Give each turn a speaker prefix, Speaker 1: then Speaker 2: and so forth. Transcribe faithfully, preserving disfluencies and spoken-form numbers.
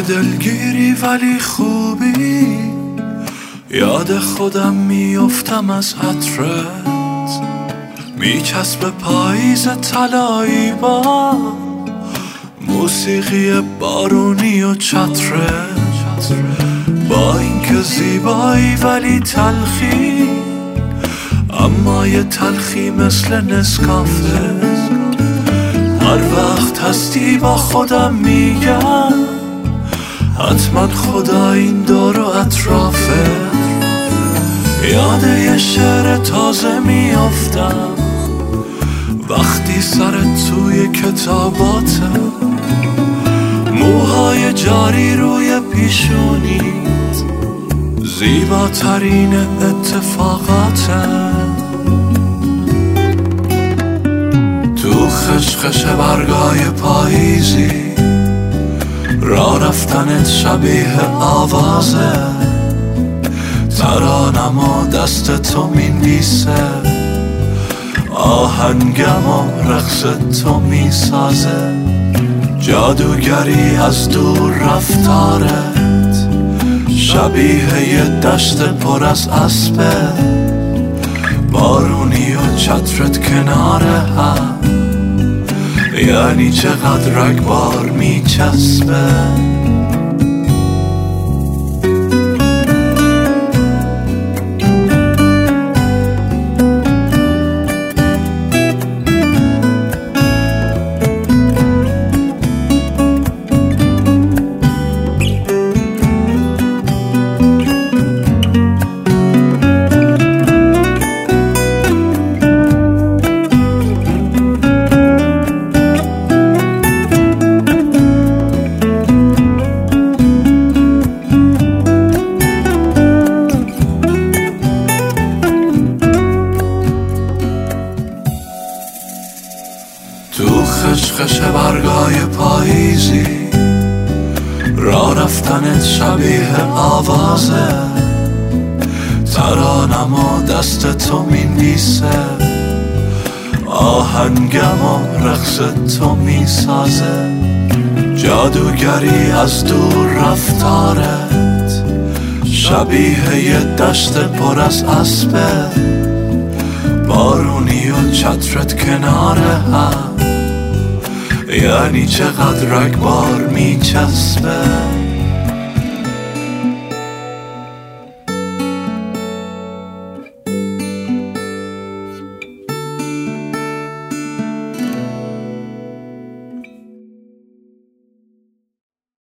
Speaker 1: دلگیری ولی خوبی، یاد خودم میافتم از عطرت، میچسب پاییز طلایی با موسیقی بارونی و چترت. با اینکه زیبایی ولی تلخی، اما یه تلخی مثل نسکافه. هر وقت هستی با خودم میگم حتما خدا این دور و اطرافه. یاد یه شعر تازه میافتم وقتی سرت توی کتاباته، موهای جاری روی پیشونیت زیباترین اتفاقاته. تو خشخش برگای پاییزی راه رفتنت شبیه آوازه، ترانم و دست تو می‌نویسه، آهنگم و رقص تو میسازه. جادوگری از دور رفتارت شبیه یه دشت پر از اسبه، بارونی و چترت کنار هم، یعنی چقدر رگبار میچسبه. تو خشخش برگای پاییزی راه رفتنت شبیه آوازه، ترانم و دست تو می‌نویسه، آهنگم و رقص تو میسازه. جادوگری از دور رفتارت شبیه یه دشت پر از اسبه، بارونی و چترت کنار هم، یعنی چقدر رگبار میچسبه.